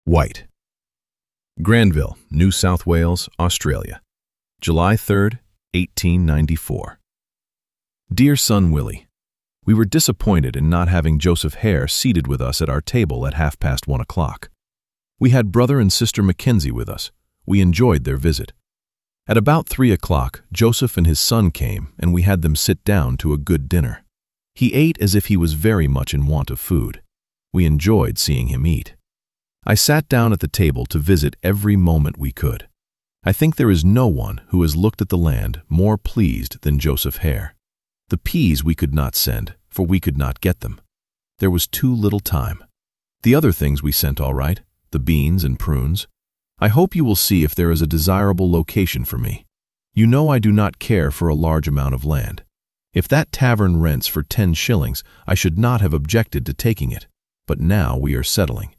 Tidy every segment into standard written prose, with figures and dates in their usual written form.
White. Granville, New South Wales, Australia, July 3rd, 1894. Dear son Willie, we were disappointed in not having Joseph Hare seated with us at our table at 1:30. We had brother and sister Mackenzie with us. We enjoyed their visit. At about 3:00, Joseph and his son came, and we had them sit down to a good dinner. He ate as if he was very much in want of food. We enjoyed seeing him eat. I sat down at the table to visit every moment we could. I think there is no one who has looked at the land more pleased than Joseph Hare. The peas we could not send, for we could not get them. There was too little time. The other things we sent all right, the beans and prunes. I hope you will see if there is a desirable location for me. You know I do not care for a large amount of land. If that tavern rents for 10 shillings, I should not have objected to taking it, but now we are settling.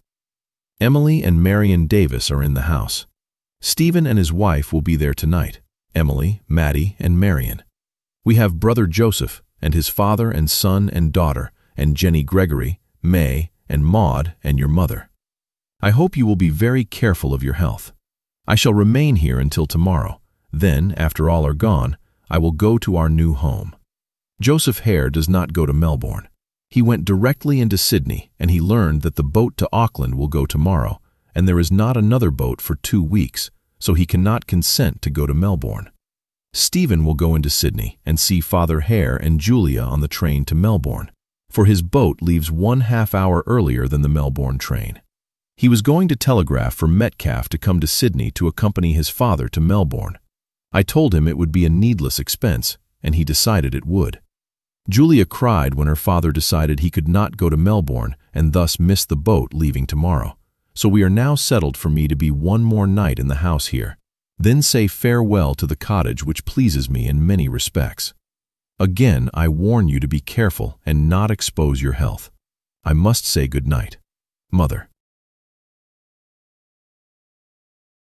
Emily and Marion Davis are in the house. Stephen and his wife will be there tonight, Emily, Maddie, and Marion. We have brother Joseph and his father and son and daughter, and Jenny Gregory, May, and Maud, and your mother. I hope you will be very careful of your health. I shall remain here until tomorrow. Then, after all are gone, I will go to our new home. Joseph Hare does not go to Melbourne. He went directly into Sydney, and he learned that the boat to Auckland will go tomorrow, and there is not another boat for 2 weeks, so he cannot consent to go to Melbourne. Stephen will go into Sydney and see Father Hare and Julia on the train to Melbourne, for his boat leaves 1/2 hour earlier than the Melbourne train. He was going to telegraph for Metcalfe to come to Sydney to accompany his father to Melbourne. I told him it would be a needless expense, and he decided it would. Julia cried when her father decided he could not go to Melbourne and thus miss the boat leaving tomorrow. So we are now settled for me to be one more night in the house here, then say farewell to the cottage which pleases me in many respects. Again, I warn you to be careful and not expose your health. I must say good night. Mother.